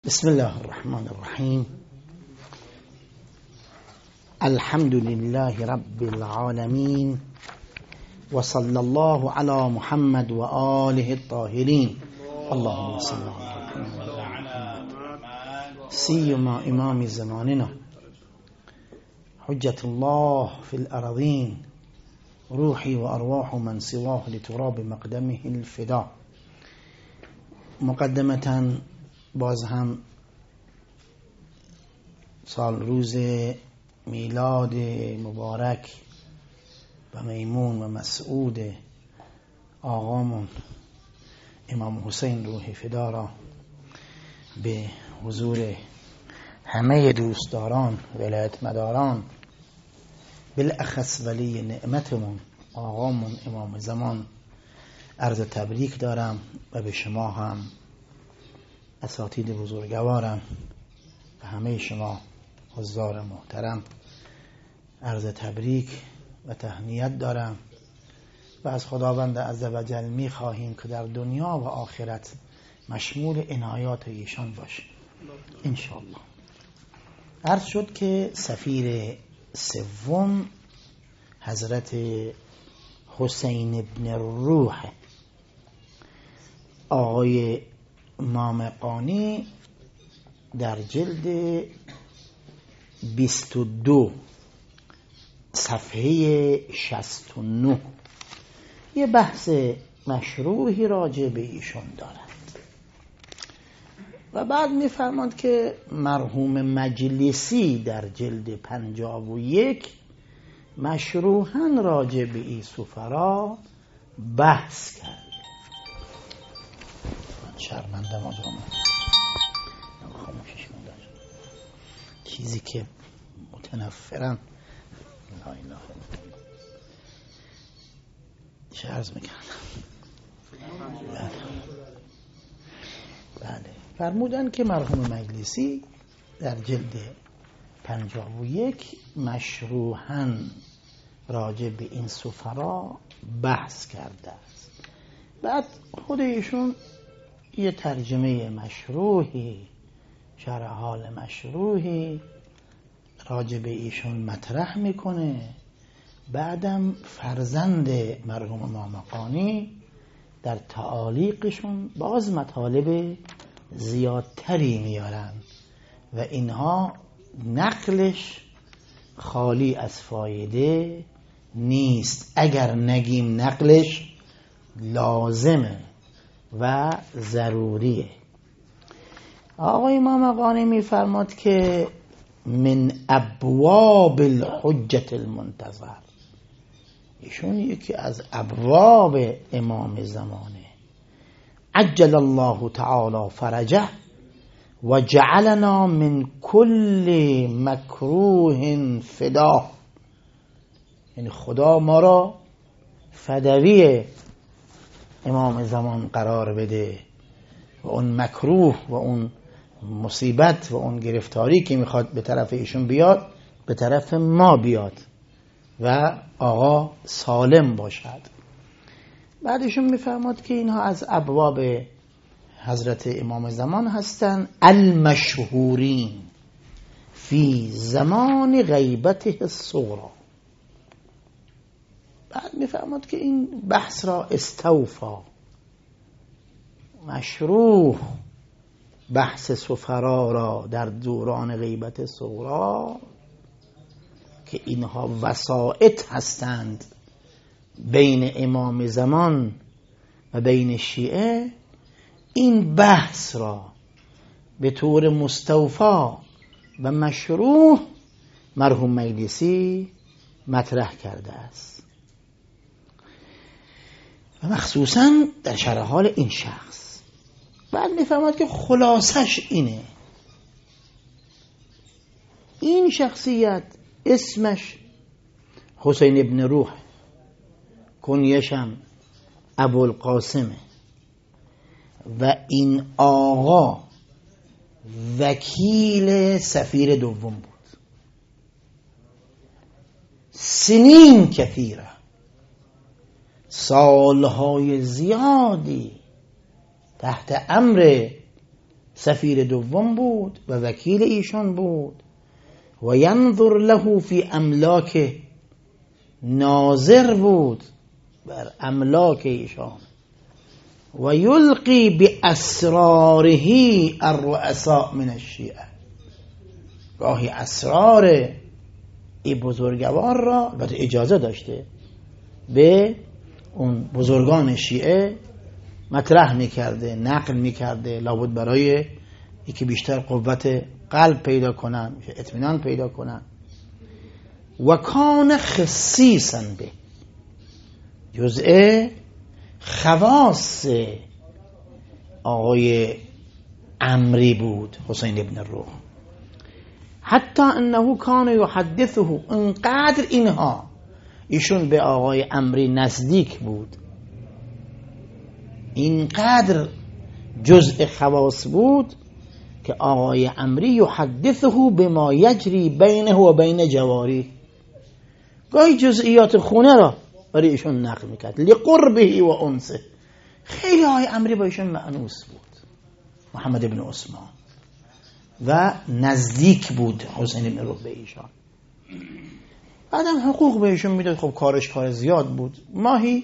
بسم الله الرحمن الرحیم. الحمد لله رب العالمین و صلی الله علی محمد و آله الطاهرین. اللهم صل علی محمد سیما امام زماننا حجة الله في الأرضين روحي وأرواح من سواه لتراب مقدمه الفدا. مقدمة باز هم سال روز میلاد مبارک و میمون و مسعود آقامون امام حسین روح فدا را به حضور همه دوستداران ولایت مداران بالاخص ولی نعمتمون آقامون امام زمان عرض تبریک دارم و به شما هم اساتید بزرگوارم و همه شما حضار محترم عرض تبریک و تهنیت دارم و از خداوند عزوجل می خواهیم که در دنیا و آخرت مشمول عنایات ایشان باشه انشاءالله. عرض شد که سفیر سوم حضرت حسین ابن روح آقای مامقانی در جلد 22 صفحه 69 یه بحث مشروحی راجع به ایشون دارند و بعد می‌فرماند که مرحوم مجلسی در جلد 51 مشروحاً راجع به این سفرا بحث کرد. شرمندم آجامه خاموشش من داشت چیزی که متنفرم لا اله الا الله چه عرض میکردم. بله فرمودن که مرحوم مجلسی در جلد 51 مشروحاً راجع به این سفرا بحث کرده است. بعد خود ایشون یه ترجمه مشروحی شرح حال مشروحی راجع به ایشون مطرح میکنه. بعدم فرزند مرحوم مامقانی در تعالیقشون باز مطالب زیادتری میارن و اینها نقلش خالی از فایده نیست، اگر نگیم نقلش لازمه و ضروریه. آقای مامقانی میفرماد که من ابواب الحجة المنتظر، ایشون یکی از ابواب امام زمانه. عجل الله تعالی فرجه و جعلنا من كل مکروه فدا، یعنی خدا ما را فدوی امام زمان قرار بده و اون مکروه و اون مصیبت و اون گرفتاری که میخواد به طرف ایشون بیاد به طرف ما بیاد و آقا سالم باشد. بعدشون میفرماد که اینها از ابواب حضرت امام زمان هستن المشهورین فی زمان غیبته الصغری. بعد میفرماد که این بحث را استوفا مشروح بحث سفرا را در دوران غیبت صغری که اینها وسائط هستند بین امام زمان و بین شیعه، این بحث را به طور مستوفا و مشروح مرحوم مجلسی مطرح کرده است و مخصوصا در شرح حال این شخص. بعد میفهمد که خلاصش اینه، این شخصیت اسمش حسین ابن روح، کنیشم ابوالقاسمه و این آقا وکیل سفیر دوم بود. سنین کثیره، سالهای زیادی تحت امر سفیر دوم بود و وکیل ایشان بود. و ینظر له فی املاک، ناظر بود بر املاک ایشان. و یلقی باسراره الرؤساء من الشیعه، گاهی اسرار این بزرگوار را البته اجازه داشته به اون بزرگان شیعه مطرح میکرده، نقل میکرده، لابد برای اینکه بیشتر قوت قلب پیدا کنن، اطمینان پیدا کنن. و کان خصیصا به، جزء خواص آقای عمری بود، حسین ابن الروح. حتی انه کان یحدثه، انقدر اینها ایشون به آقای عمری نزدیک بود، اینقدر جزء خواص بود که آقای عمری یحدثه بما یجری بینه و بین جواری، گاهی جزئیات خونه را برای ایشون نقل میکرد. لقربه و انسه، خیلی آقای عمری با ایشون مأنوس بود، محمد ابن عثمان، و نزدیک بود حسین ابن روح به ایشان. بعدم حقوق به ایشون میداد. خب کارش کار زیاد بود، ماهی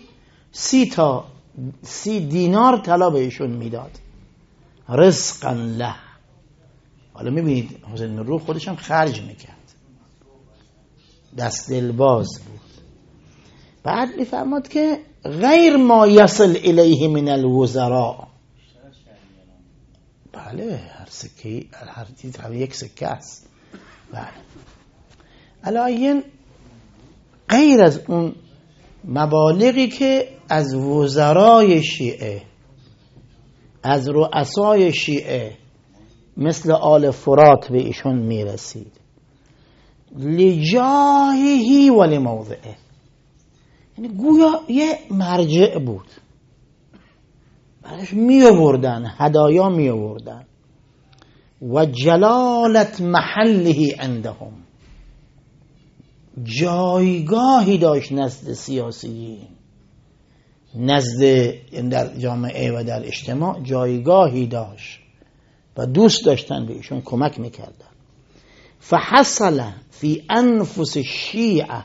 30 دینار طلا به ایشون میداد، رزقا له. حالا میبینید حسین ابن روح خودش هم خرج میکرد، دست دلباز بود. بعد میفرماد که غیر ما یصل الیه من الوزراء، بله هر سکه، هر چیز هم یک سکه است. بله علاین غیر از اون مبالغی که از وزرای شیعه، از رؤسای شیعه مثل آل فرات به ایشون میرسید، لجاهی و لموضعه، یعنی گویا یه مرجع بود، برایش می آوردن هدایا، می آوردن. و جلالت محله عندهم، جایگاهی داشت نزد سیاسیین، نزد در جامعه و در اجتماع جایگاهی داشت و دوست داشتن به ایشون کمک میکردن. فحصل فی انفس الشیعه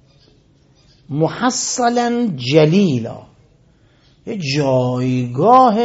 محصلا جلیلا، یه جایگاه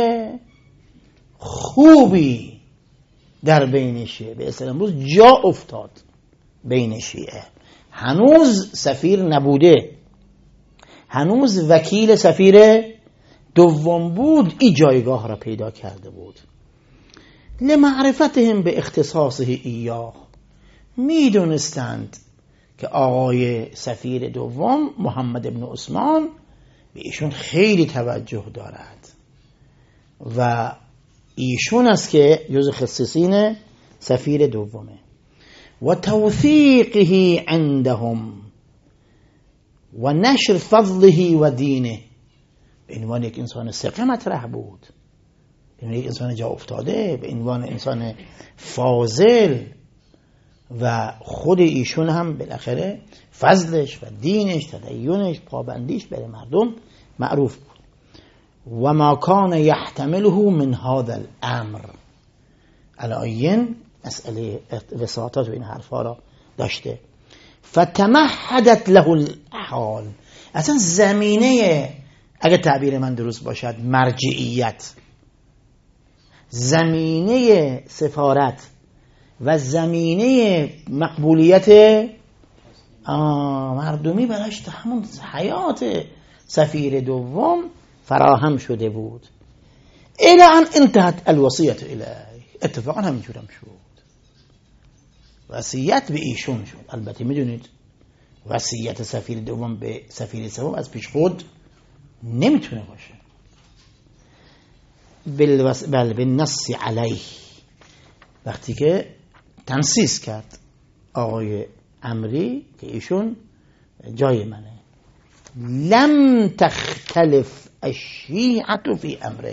خوبی در بین شیعه به اصطلاح امروز جا افتاد بین شیعه. هنوز سفیر نبوده، هنوز وکیل سفیر دوم بود، این جایگاه را پیدا کرده بود. لمعرفتهم به اختصاصه ایاه، میدونستند که آقای سفیر دوم محمد ابن عثمان به ایشون خیلی توجه دارد و ایشون است که جز خصیصین سفیر دومه. و توثیقه عندهم و نشر فضله و دینه، به عنوان یک انسان ثقه مطرح بود، به عنوان یک انسان جا افتاده، به عنوان انسان فاضل، و خود ایشون هم بالاخره فضلش و دینش، تدینش، پابندیش برای مردم معروف بود. و ما کان یحتمله من هذا الامر، علاین مسئله وساطات و این حرفا را داشته. فتمهدت له الحال، اصلا زمینه، اگه تعبیر من درست باشد، مرجعیت، زمینه سفارت و زمینه مقبولیت مردمی براش همون حیات سفیر دوم فراهم شده بود. الی ان انتهت الوصیت الیه، اتفاقا همینجورم شد، وصیت به ایشون شد. البته میدونید وصیت سفیر دوم به سفیر سوم از پیش خود نمیتونه باشه، بل بالنص علیه، وقتی که تنصیص کرد آقای عمری که ایشون جای منه. لم تختلف الشیعة فی امره،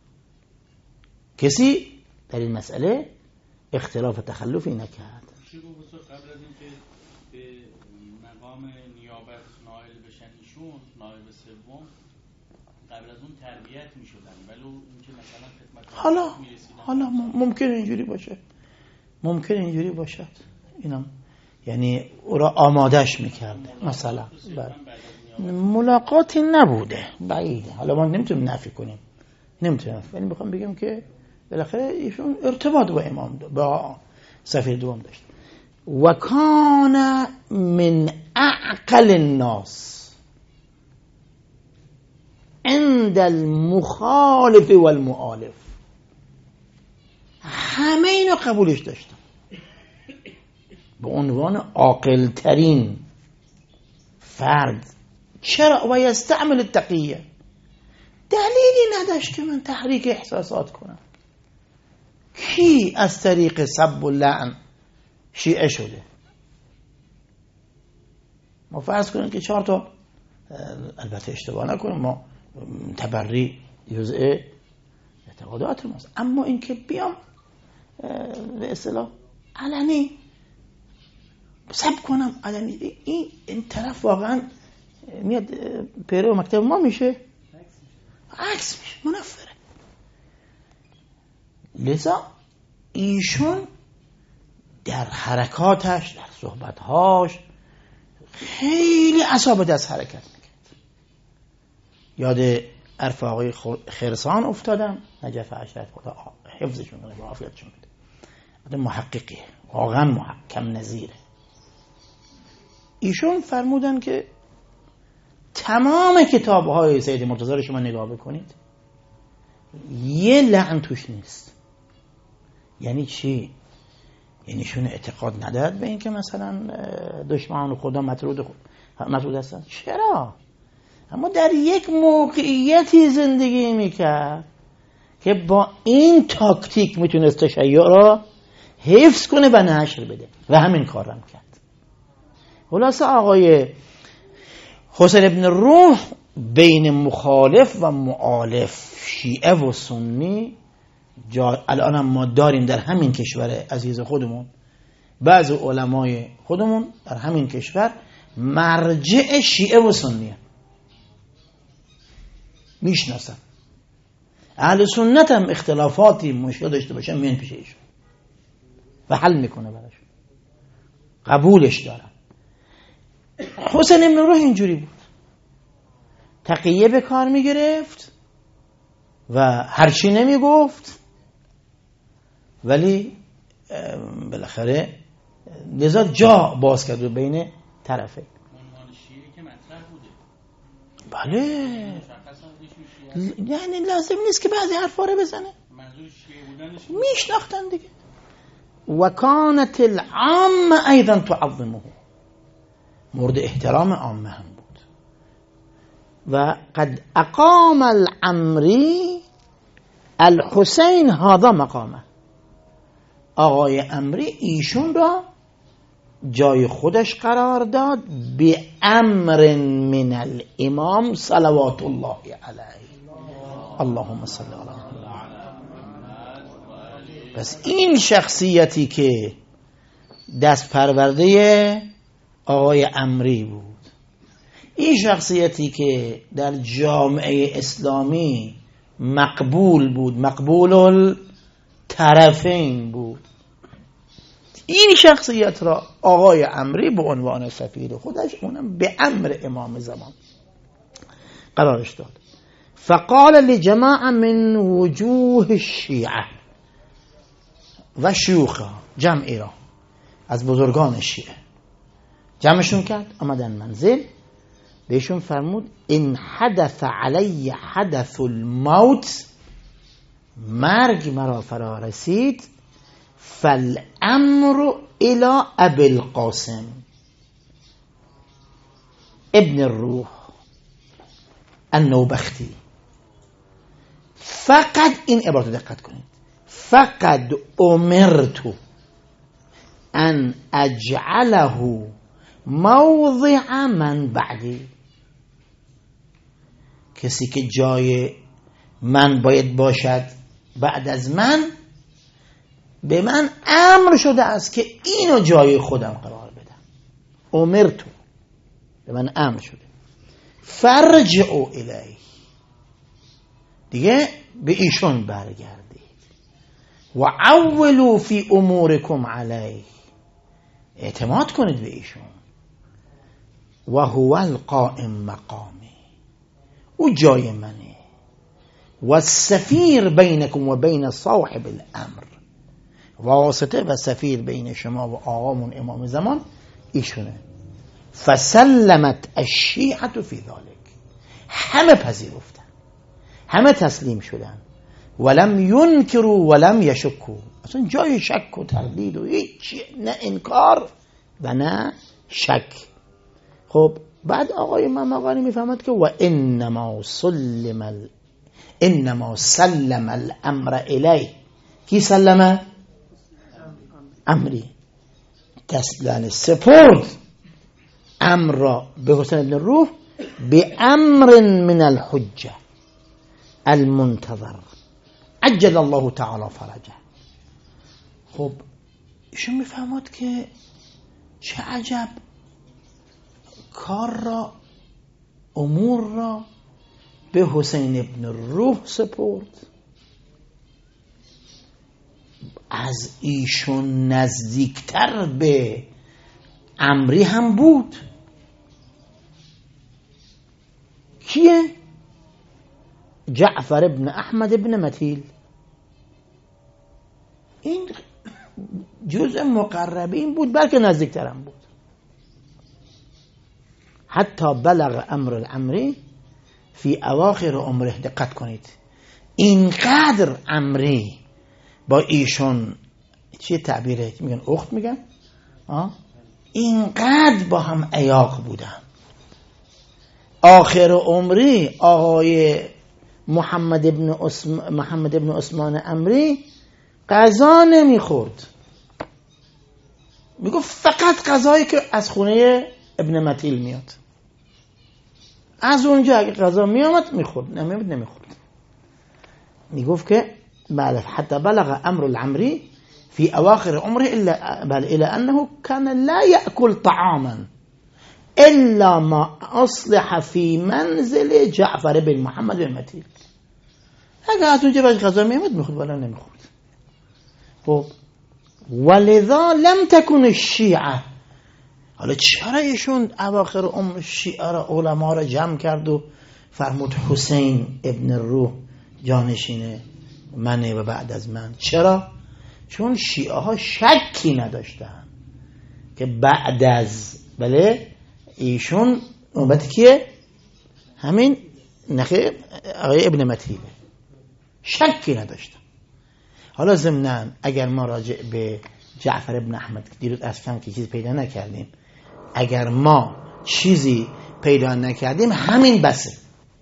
کسی در این مسئله اختلاف تخلفی نکرد. قبل از اینکه به مقام نیابت نائل بشن ایشون، نائب سوم، قبل از اون تربیت میشدن، ولی اینکه مثلا خدمت حالا ممکن اینجوری باشه، ممکن اینجوری باشد، اینم یعنی او را آمادش میکرده مثلا. ملاقاتی نبوده، بعیده، حالا ما نمیتونیم نفی کنیم، نمیتونیم، ولی میخوام بگم که بالاخره ایشون ارتباط با امام با سفیر دوم داشت. و کان من اعقل الناس عند المخالف والمؤالف، همه اینو قبولش داشتن به عنوان عاقل ترین فرد. چرا؟ و یستعمل التقیه، دلیلی نداشت که من تحریک احساسات کنم. کی از طریق سب و لعن شیعه شده؟ ما فرض کنیم که 4 تا، البته اشتباه نکنیم، ما تبری جزء اعتقادات ماست، اما اینکه بیام به اصطلاح علنی سب کنم، علنی، این طرف واقعا میاد پیرو مکتب ما میشه، عکس میشه، منفره. لذا ایشون در حرکاتش، در صحبتهاش خیلی اعصاب دست حرکت میکرد. یاد عرف آقای خرسان افتادم، نجف اشرف، خدا حفظشون کنه، با عافیتشون بده. آدم محققیه، واقعا محکم نظیره. ایشون فرمودن که تمام کتاب‌های سید مرتضی رو شما نگاه بکنید، یه لعن توش نیست. یعنی چی؟ یعنی شون اعتقاد ندارد به این که مثلا دشمنان خدا مطرود هستن. چرا؟ اما در یک موقعیتی زندگی میکرد که با این تاکتیک میتونست تشیع را حفظ کنه و نشر بده و همین کار هم کرد. خلاصه آقای حسین ابن روح بین مخالف و مؤالف، شیعه و سنی، الان هم ما داریم در همین کشور عزیز خودمون، بعض علمای خودمون در همین کشور مرجع شیعه و سنیه، میشناسن. اهل سنت هم اختلافاتی مشکل داشته باشن میان پیش ایشون و حل میکنه براشون، قبولش دارن. حسین ابن روح اینجوری بود، تقیه به کار میگرفت و هرچی نمیگفت، ولی بالاخره لذا جا باز کرد بین طرفه. عنوان شیعه که مطرح بوده، بله، یعنی لازم نیست که بعضی حرفا رو بزنه، منظور شیعه بودنش میشناختن دیگه. و کانت العامه ایضا تعظمه، مورد احترام عامه هم بود. و قد اقام العمری الحسین هذا مقامه، آقای عمری ایشون را جای خودش قرار داد به امر من الامام صلوات الله علیه. اللهم صل علی محمد. پس این شخصیتی که دست پرورده آقای عمری بود، این شخصیتی که در جامعه اسلامی مقبول بود، مقبول الطرفین بود، این شخصیت را آقای عمری به عنوان سفیر خودش، اونم به امر امام زمان، قرارش داد. فقال لجماعه من وجوه الشیعه و شیوخها، جمعی را از بزرگان شیعه جمعشون کرد، آمدن منزل، بهشون فرمود ان حدث علی حدث الموت، مرگ مرا فرا رسید، فالامر الى ابی القاسم ابن الروح النوبختی. فقط این عبارت دقت کنید، فقط امرت ان اجعله موضع من بعدی، کسی که جای من باید باشد بعد از من، به من امر شده است که اینو جای خودم قرار بدم. امرتو، به من امر شده. فرجعوا الیه، دیگه به ایشون برگردید. و اولو فی امورکم علیه، اعتماد کنید به ایشون. و هو القائم مقامی، او جای منه. و السفیر بینکم و بین صاحب الامر، واسطه و سفیر بین شما و آقامون امام زمان ایشونه. فسلمت الشیعة فی ذلک، همه پذیرفتن، همه تسلیم شدن. ولم ینکروا ولم یشکوا، اصلا جای شک و تردید و هیچ، نه انکار و نه شک. خب بعد آقای ممقانی میفهمد که و انما سلم الامر الیه. کی سلمه؟ امری، دستلن سپرد امر را به حسین ابن الروح به امر من الحجه المنتظر عجل الله تعالی فرجه. خب ایشون میفهمد که چه عجب، کار را، امور را به حسین ابن الروح سپرد. از ایشون نزدیکتر به امری هم بود. کیه؟ جعفر ابن احمد ابن متیل. این جزء مقربین بود، بلکه نزدیکتر هم بود. حتی بلغ امر الامری فی اواخر عمره. دقت کنید، اینقدر امری با ایشون چیه تعبیره؟ میگن اخت، میگن اینقدر با هم عیاق بودن. آخر عمری آقای محمد ابن عثمان امری غذا نمیخورد، میگفت فقط غذایی که از خونه ابن متیل میاد، از اونجا اگه غذا میامد میخورد، نمیخورد. میگفت که بله، حتی بلغ امر العمری فی اواخر عمره الى انه كان لا يأكل طعاما الا ما اصلح فی منزل جعفر بن محمد بن متیل. اگه از اونجا باش غذا میامد میخورد، ولی نمیخورد. خب ولذا لم تكن الشیعه، حالا چرا ایشون اواخر عمر شیعه را، علما را جمع کرد و فرمود حسین ابن الروح جانشین منه و بعد از من؟ چرا؟ چون شیعه ها شکی نداشتن که بعد از ایشون نوبت کیه؟ همین نخه آقای ابن متیله، شکی نداشتن. حالا ضمناً اگر ما راجع به جعفر ابن احمد دیروز اصلا که چیز پیدا نکردیم، اگر ما چیزی پیدا نکردیم همین بسه،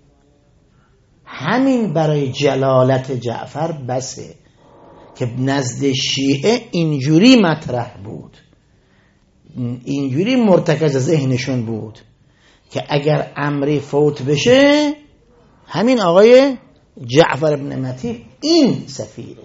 همین برای جلالت جعفر بسه که نزد شیعه اینجوری مطرح بود، اینجوری مرتکز ذهنشون بود که اگر امری فوت بشه همین آقای جعفر ابن متیل این سفیره.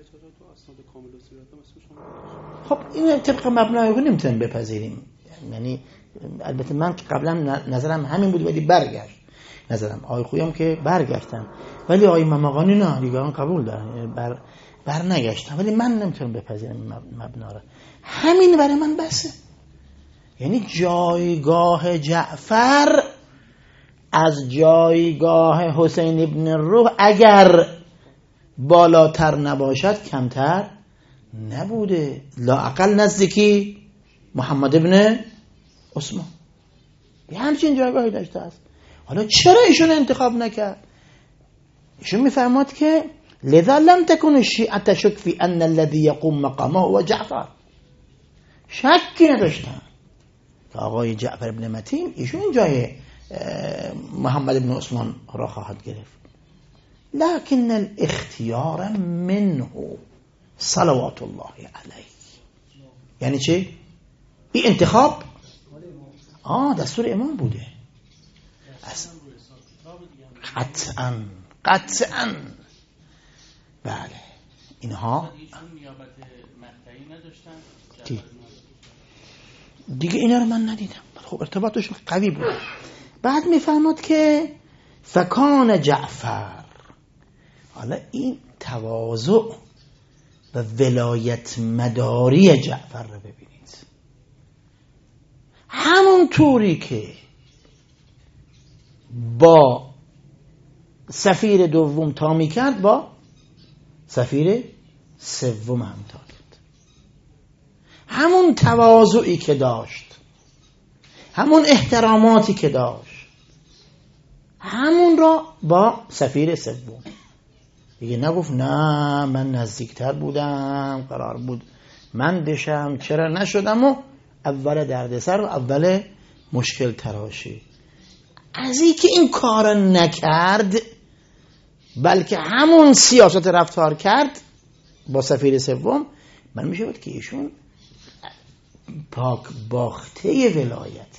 خب این طبق مبنای نمیتونیم بپذیریم، یعنی البته من قبلا نظرم همین بود ولی برگشت نظرم، آقای خویم که برگشتن، ولی آقای ممقانی نه، دیگران قبول دارن بر نگشتن، ولی من نمیتونم بپذیرم مبنا را. همین برای من بسه. یعنی جایگاه جعفر از جایگاه حسین ابن الروح اگر بالاتر نباشد کمتر نبوده، لااقل نزدیکی محمد ابن عثمان یه همچین جایگاهی داشته است. حالا چرا ایشون انتخاب نکرد؟ ایشون میفرماد که لذا لم تكن الشیعه تشک فی ان الذي يقوم مقامه هو جعفر. شکی نداشتن که آقای جعفر ابن متین ایشون جای محمد ابن عثمان را خواهد گرفت. لكن الاختیار منه صلوات الله علیه. یعنی چه؟ این انتخاب دستور امام بوده. قطعاً بله. اینها دیگه اینا رو من ندیدم، خب ارتباطشون قوی بود. بعد میفرماد که فکان جعفر حالا این تواضع و ولایت مداری جعفر رو ببینید. همون طوری که با سفیر دوم تا می کرد، با سفیر سوم هم تا کرد. همون تواضعی که داشت، همون احتراماتی که داشت، همون را با سفیر سوم. دیگه نگفت نه من نزدیکتر بودم، قرار بود من بشم، چرا نشدم، و اول دردسر و اول مشکل تراشی. از این که این کار نکرد، بلکه همون سیاست رفتار کرد با سفیر سوم، من میشه بود که ایشون پاک باخته ولایت،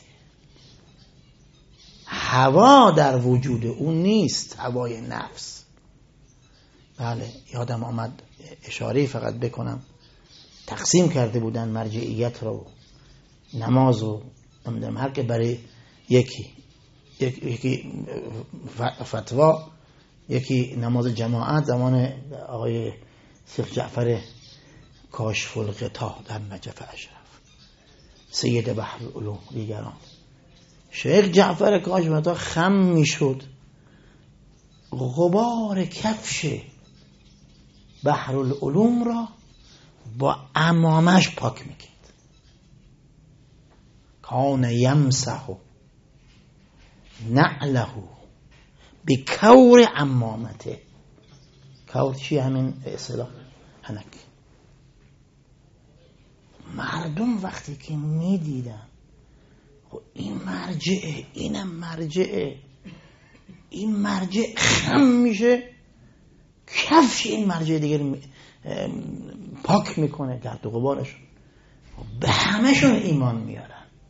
هوا در وجود اون نیست، هوای نفس. بله یادم آمد اشاره فقط بکنم، تقسیم کرده بودن مرجعیت رو، نماز رو، نمیدونم هر که برای یکی فتوا، یکی نماز جماعت زمان آقای شیخ جعفر کاشف الغطا در نجف اشرف، سید بحر العلوم، دیگران. شیخ جعفر کاشف الغطا خم میشد، غبار کفش بحر العلوم را با عمامش پاک میکرد. کان یمسح نعله بکور عمامته. کور چی؟ همین اصطلاح حنک. مردم وقتی که میدیدن این مرجعه، اینم مرجعه، این مرجع خم میشه، کفش این مرجع دیگر پاک میکنه گرد و غبارشون، به همشون ایمان میارن.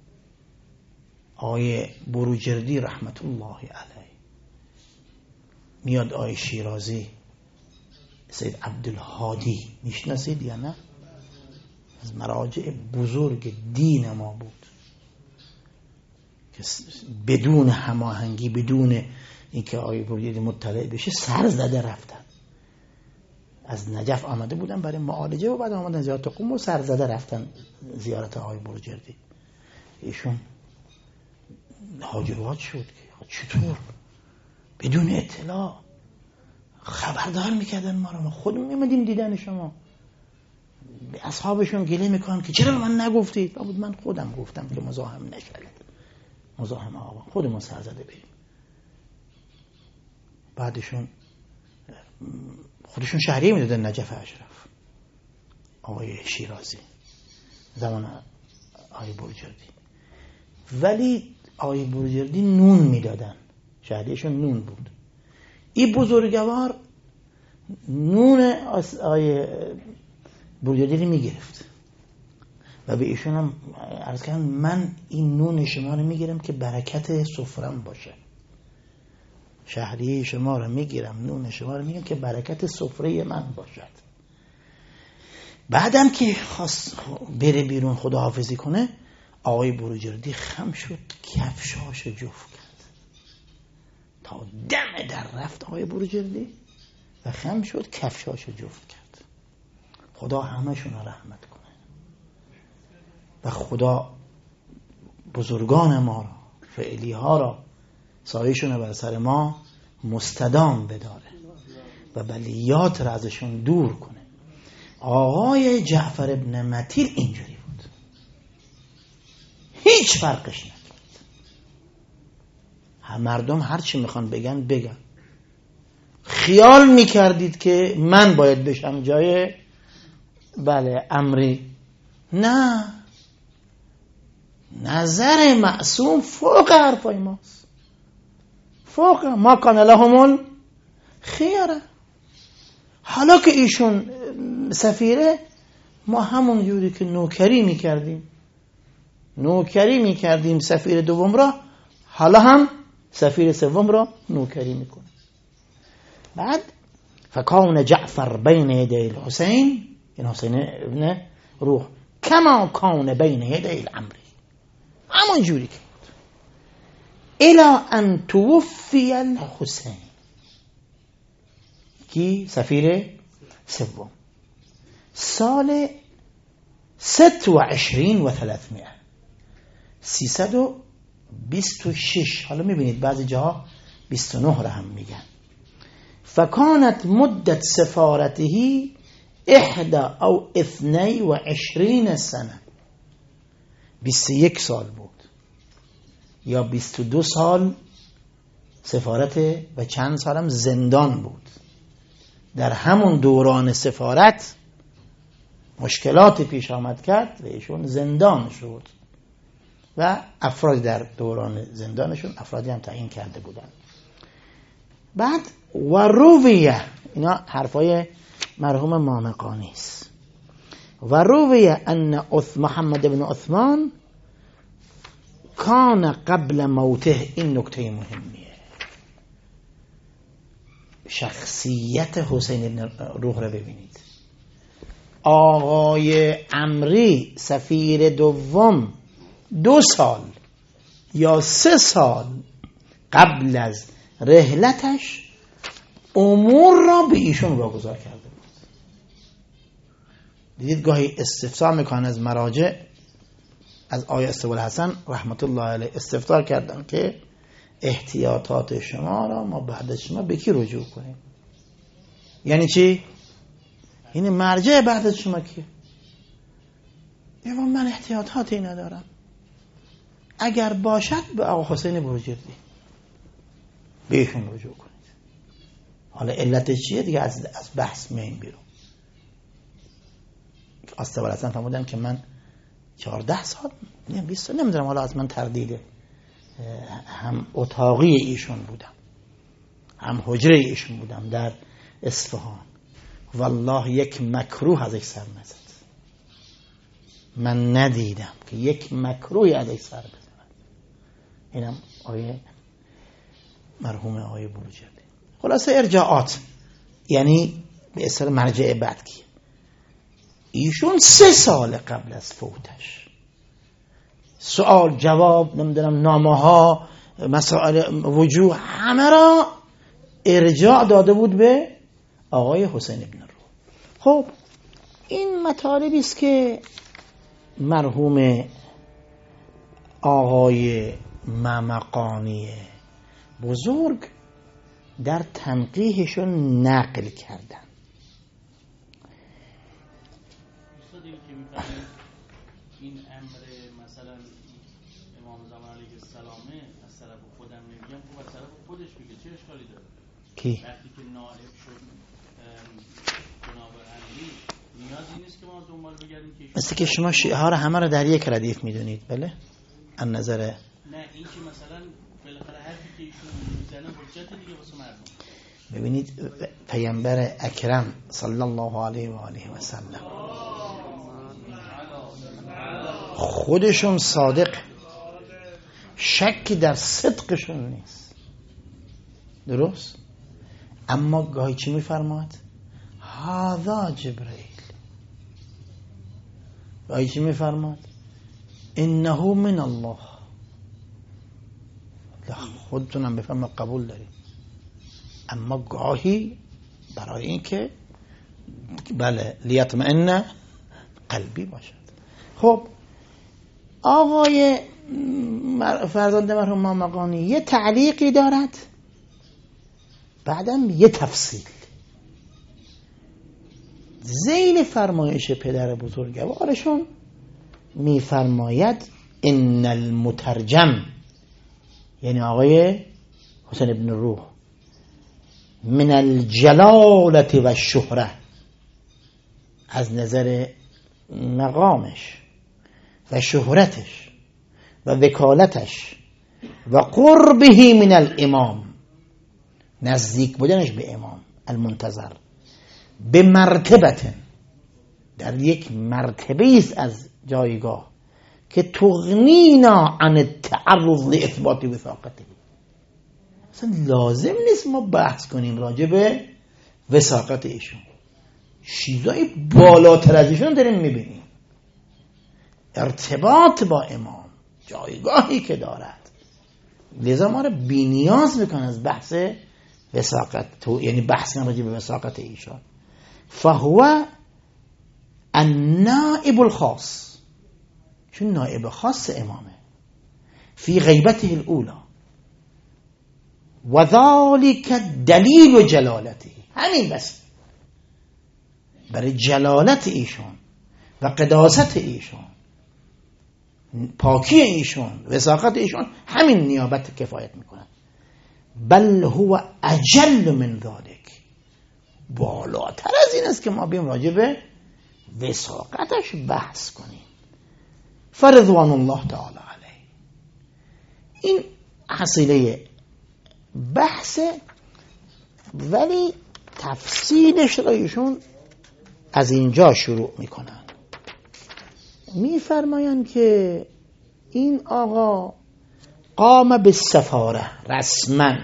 آیه بروجردی رحمت الله علیه میاد، آیه شیرازی، سید عبدالهادی، میشناسید یا نه؟ از مراجع بزرگ دین ما بود که بدون هماهنگی، بدون اینکه آیه بروجردی مطلع بشه، سر زده رفتن. از نجف آمده بودن برای معالجه و بعد آمدن زیارت قم و سر زده رفتن زیارت آقای بروجردی. ایشون حاجبات شد که چطور بدون اطلاع خبردار میکردن ما رو، ما خودمون میمدیم دیدن شما. به اصحابشون گله میکنن که چرا من نگفتید؟ بود من خودم گفتم که مزاحم نشدید، مزاحم آقا خودمون سر زده بریم. بعدشون خودشون شهریه میدادن نجف اشرف، آقای شیرازی زمان آقای بروجردی، ولی آقای بروجردی نون میدادن، شهریهشون نون بود. این بزرگوار نون آقای بروجردی رو میگرفت و به ایشون هم عرض کردن من این نون شما رو میگیرم که برکت سفرم باشه، شهریه شما رو میگیرم، نون شما رو میگیرم که برکت سفره من باشد. بعدم که خواست بره بیرون خداحافظی کنه، آقای بروجردی خم شد، کفشاشو جفت کرد تا دم در رفت آقای بروجردی و خم شد کفشاشو جفت کرد. خدا همشون رو رحمت کنه و خدا بزرگان ما را، فعلی ها را، سایشون رو بر سر ما مستدام بداره و بلیات را ازشون دور کنه. آقای جعفر ابن متیل اینجوری بود، هیچ فرقش نکرد. مردم هر چی میخوان بگن. خیال میکردید که من باید بشم جای امری؟ نه، نظر معصوم فوق حرفای ماست، فوق ما کان لهم الخیره. حالا که ایشون سفیره، ما همون جوری که نوکری میکردیم سفیر دوم را، حالا هم سفیر سوم را نوکری میکنه. بعد فکان جعفر بین یدی الحسین، این حسین ابن روح، کما کان بین یدی الامری، همون جوری که بود. الی ان توفی الحسین، کی؟ سفیر سوم. سال 26 و 300 326. حالا میبینید بعضی جاها 29 را هم میگن. فکانت مدت سفارته 21 او 22 سنه. 21 سال بود یا 22 سال سفارت و چند سالم زندان بود. در همون دوران سفارت مشکلات پیش آمد کرد و ایشون زندان شد و افراد در دوران زندانشون افرادی هم تعیین کرده بودن. بعد و رویه، اینا حرفای مرحوم مامقانی است، و رویه ان محمد بن عثمان کان قبل موته. این نکته مهمیه. شخصیت حسین بن روح رو ببینید. آقای عمری سفیر دوم 2 سال یا 3 سال قبل از رحلتش امور را به ایشون واگذار کرده بود. دیدید گاهی استفسار میکنن از مراجع، از آیه استوالحسن رحمت الله علیه استفسار کردن که احتیاطات شما را ما بعد از شما به کی رجوع کنیم؟ یعنی چی؟ این مرجع بعد از شما کیه؟ من احتیاطاتی ندارم، اگر باشد به آقا حسین بروجردی به ایشون رجوع کنید. حالا علتش چیه دیگه از بحث میایم بیرون. استوالحسن فرمودن که من 14 سال 20 سال نمیدونم، حالا از من تردیده، هم اتاقی ایشون بودم هم حجره ایشون بودم در اصفهان. والله یک مکروه ازش سر نزد. من ندیدم که یک مکروهی ازش سر بزند. اینم آیه مرحوم آیه بروجردی. خلاصه ارجاعات، یعنی به اصطلاح مرجع بعد کی؟ ایشون 3 سال قبل از فوتش سوال جواب، نمیدونم نامه ها، مسائل وجوه، همه را ارجاع داده بود به آقای حسین ابن روح. خب این مطالبی است که مرحوم آقای مامقانی بزرگ در تنقیحشون نقل کردن. این امر مثلا امام زمان علیه السلام از طرف خودم نمیگم، خب از طرف خودش میگه، چه اشکالی داره؟ کی؟ وقتی که نائب شد جناب علی، نیازی نیست که ما دنبال بگردیم که مثل که شما شیعه ها رو همه رو در یک ردیف میدونید. بله از نظر نه، این که مثلا بالاخره حرفی که ایشون میزنه حجت دیگه واسه مردم. ببینید پیامبر اکرم صلی الله علیه و آله و سلم خودشون صادق، شکی در صدقشون نیست، درست؟ اما گاهی چی میفرماد؟ هذا جبرئیل. گاهی چی میفرماد؟ انه من الله. خودتونم بفهم قبول دارید، اما گاهی برای این که بله لیطمئن قلبی باشد. خب آقای فرزند مرحوم مامقانی یه تعلیقی دارد، بعدم یه تفصیل. ذیل فرمایش پدر بزرگوارشون میفرماید ان المترجم، یعنی آقای حسین ابن روح، من الجلالة و الشهره، از نظر مقامش و شهرتش و وکالتش و قربه من الامام، نزدیک بودنش به امام المنتظر، به مرتبت، در یک مرتبه است از جایگاه که تغنینا عن التعرض لاثبات وثاقته. اصلا لازم نیست ما بحث کنیم راجع به وثاقت ایشون، چیزای بالاتر از ایشون داریم میبینیم. ارتباط با امام، جایگاهی که دارد، لذا ما رو بی نیاز میکنه از بحث وساقت یعنی بحث راجع به وساقت ایشان. فهو النائب الخاص، چون نائب خاص امامه، فی غیبته الاولی و ذالک دلیل جلالته، همین بس برای جلالت ایشان و قداست ایشان، پاکی ایشان، وساقت ایشان، همین نیابت کفایت میکنه. بل هو اجل من ذالک، بالاتر از این است که ما بیم راجع به وساقتش بحث کنیم. فرضوان الله تعالی علیه، این حصیله بحث، ولی تفصیلش را ایشون از اینجا شروع میکنن. میفرمایند که این آقا قام به سفاره، رسما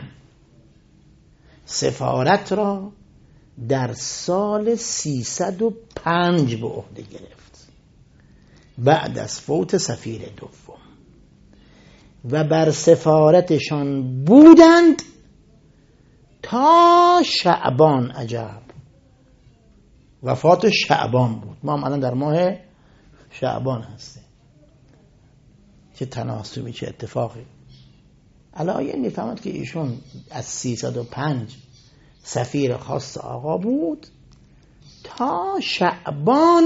سفارت را در سال 305 به عهده گرفت بعد از فوت سفیر دوم، و بر سفارتشان بودند تا شعبان. عجب، وفات شعبان بود. ما هم الان در ماه شعبان هستیم. چه تناسبی، چه اتفاقی. علایه میفهمد که ایشون از 305 سفیر خاص آقا بود تا شعبان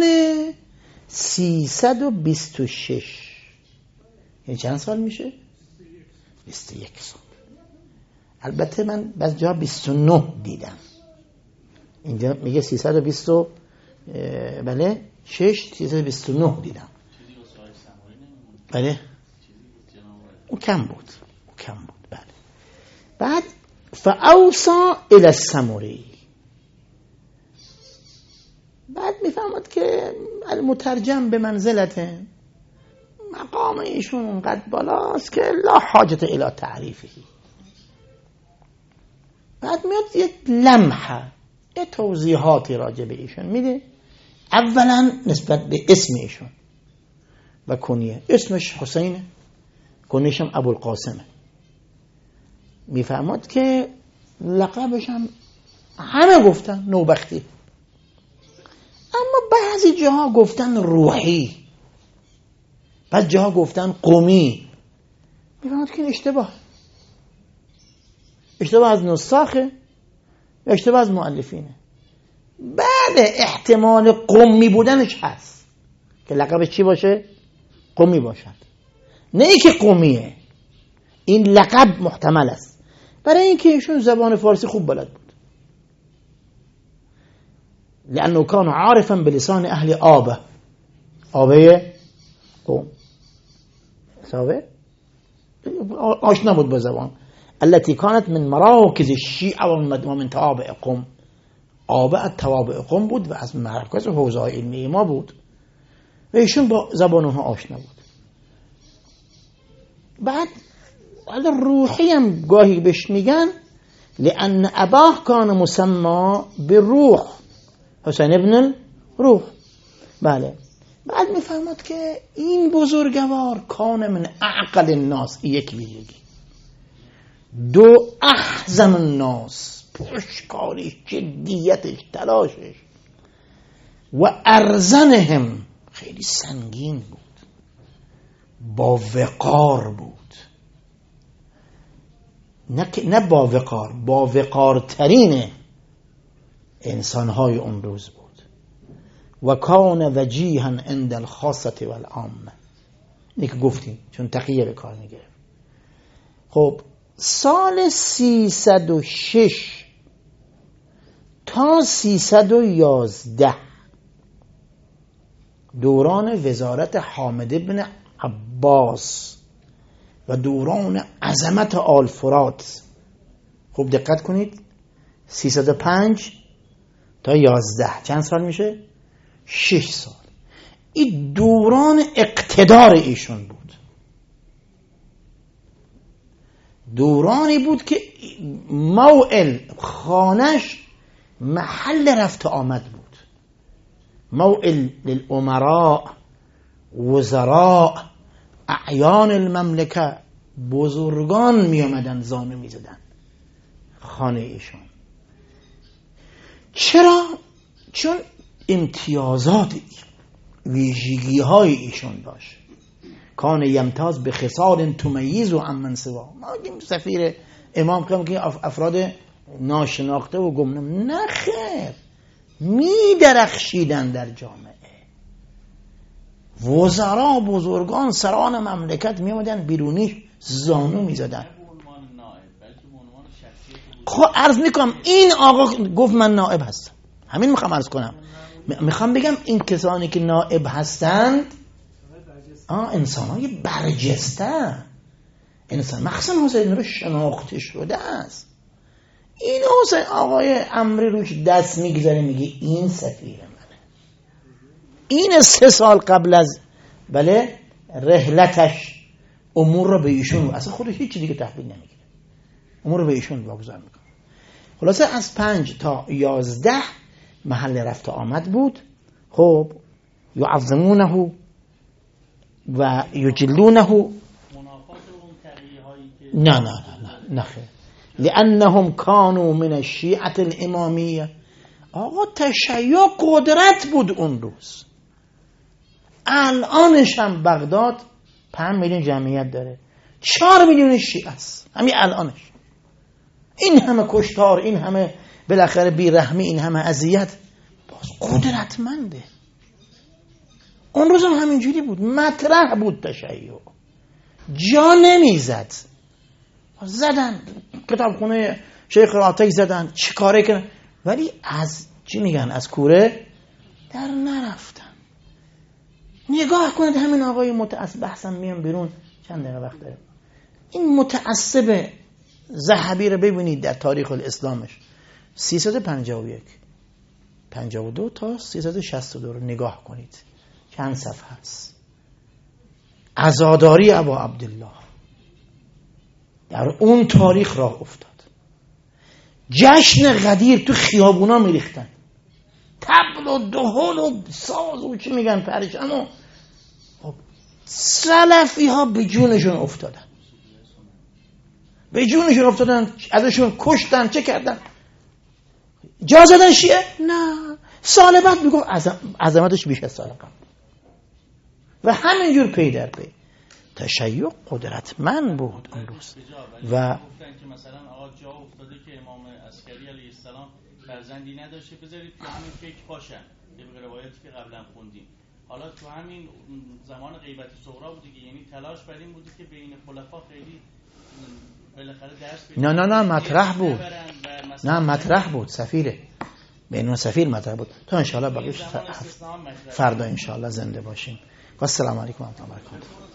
326. یعنی چند سال میشه؟ 21 سال. البته من بعضی جا 29 دیدم، اینجا میگه 320 بله 329 دیدم. بله اون کم بود بله. بعد فاوصا الی السمری، بعد میفهمد که المترجم به منزلته، مقام ایشون اونقدر بالاست که لا حاجت الی تعریفه. بعد میاد یک لمحه، یک توضیحاتی راجع به ایشون میده. اولا نسبت به اسم ایشون و کنیه، اسمش حسینه، کنیش هم ابوالقاسمه. میفهمد که لقبش هم همه گفتن نوبختی، اما بعضی جاها گفتن روحی، بعضی جاها گفتن قمی. میفهمد که اشتباه از نساخه، اشتباه از مؤلفینه. بعد احتمال قمی بودنش هست که لقبش چی باشه؟ قمی باشد، نه ای که قمیه. این لقب محتمل است برای اینکه ایشون زبان فارسی خوب بلد بود، لانه کان عارفا بلسان اهل آبه قوم، آشنا بود با زبان التي كانت من مراكز الشيعة ومن توابع قوم. آبه توابع قوم بود و از مرکز حوزه علمی ما بود و ایشون با زبان اونها آشنا بود. بعد حالا روحی هم گاهی بهش میگن، لأن اباه کان مسمى بالروح، حسین ابن الروح. بله. بعد میفهمد که این بزرگوار کان من اعقل الناس، یک ویژگی. دو احزم الناس، پشتکاریش، جدیتش، تلاشش. و ارزنهم، خیلی سنگین بود، با وقار بود، نه با وقار، با وقارترین انسانهای اون روز بود. و کان وجیها عند الخاصه والعامه، اینی که گفتیم چون تقیه به کار میگرفت. خب سال 306 تا 311 دوران وزارت حامد بن عباس و دوران عظمت آل فرات. خوب دقت کنید، 305 تا 11 چند سال میشه؟ 6 سال. این دوران اقتدار ایشون بود، دورانی بود که موئل خانش محل رفت آمد بود. موئل للامراء، وزراء، اعیان المملکه، بزرگان می آمدن زانو می زدن. خانه ایشون. چرا؟ چون امتیازات ویژگی های ایشون داشت. کان یمتاز به خصال تمیز و عمن سوا. ما گیم سفیر امام کم که افراد ناشناخته و گمنام، نه خیر، می درخشیدن در جامعه. وزرا، بزرگان، سران مملکت می آمدن بیرونی زانو می زدن. خب عرض میکنم این آقا گفت من نائب هستم، همین میخوام عرض کنم. میخوام بگم این کسانی که نائب هستند انسانای برجسته، انسان مخصوصا حسین رو شناخته شده است. این حسین آقای عمری روش دست میگذاره میگه این سفیر منه. این 3 سال قبل از رحلتش امور رو به ایشون، اصلا خودش هیچ دیگه تحویل نمیگیره، امور رو به ایشون واگذار میکنه. خلاصه از 5 تا 11 محل رفت آمد بود. خب یعظمونه و یجلونه. نه خیر، لانهم كانوا من الشیعة الامامیه. آقا تشیع قدرت بود اون روز. الانش هم بغداد 5 میلیون جمعیت داره، 4 میلیون شیعه است همین الانش. این همه کشتار، این همه بالاخره بیرحمی، این همه اذیت، باز قدرتمنده. اون روز هم همینجوری بود، مطرح بود تشیع، جا نمیزد. زدن کتابخونه شیخ راتک زدن، چی کاره کردن، ولی از چی میگن، از کوره در نرفتن. نگاه کنید همین آقای متعصب، بحثم میام بیرون چند دقیقه وقت داره، این متعصب ذهبی رو ببینید در تاریخ الاسلامش 351 52 تا 362 رو نگاه کنید، چند صفحه است. عزاداری ابا عبدالله در اون تاریخ راه افتاد. جشن غدیر تو خیابونا میریختن، طبل و دهل و ساز و چی میگن پرشن و سلفی ها به جونشون افتادن، به جونشون افتادن، ازشون کشتن، چه کردن؟ جا زدن شیعه؟ نه. سال بعد میگم عظمتش بیش از سال قبل. و همینجور پی در پی تشیع قدرتمند بود اون روز. و گفتن که مثلا آقا جا افتاده که امام عسکری علیه السلام فرزندی نداشته، بذارید تو همین فکر باشن، طبق روایتی که قبلا خوندیم. حالا تو همین زمان غیبت صغرا بود دیگه، یعنی تلاش بر این بود که بین خلفا خیلی بالاخره درس بدن. نه مطرح بود، نه مطرح بود، سفیره بین سفیر مطرح بود. تا ان شاء الله باقیش فردا ان شاء الله زنده باشیم. و السلام علیکم و رحمت الله و برکاته.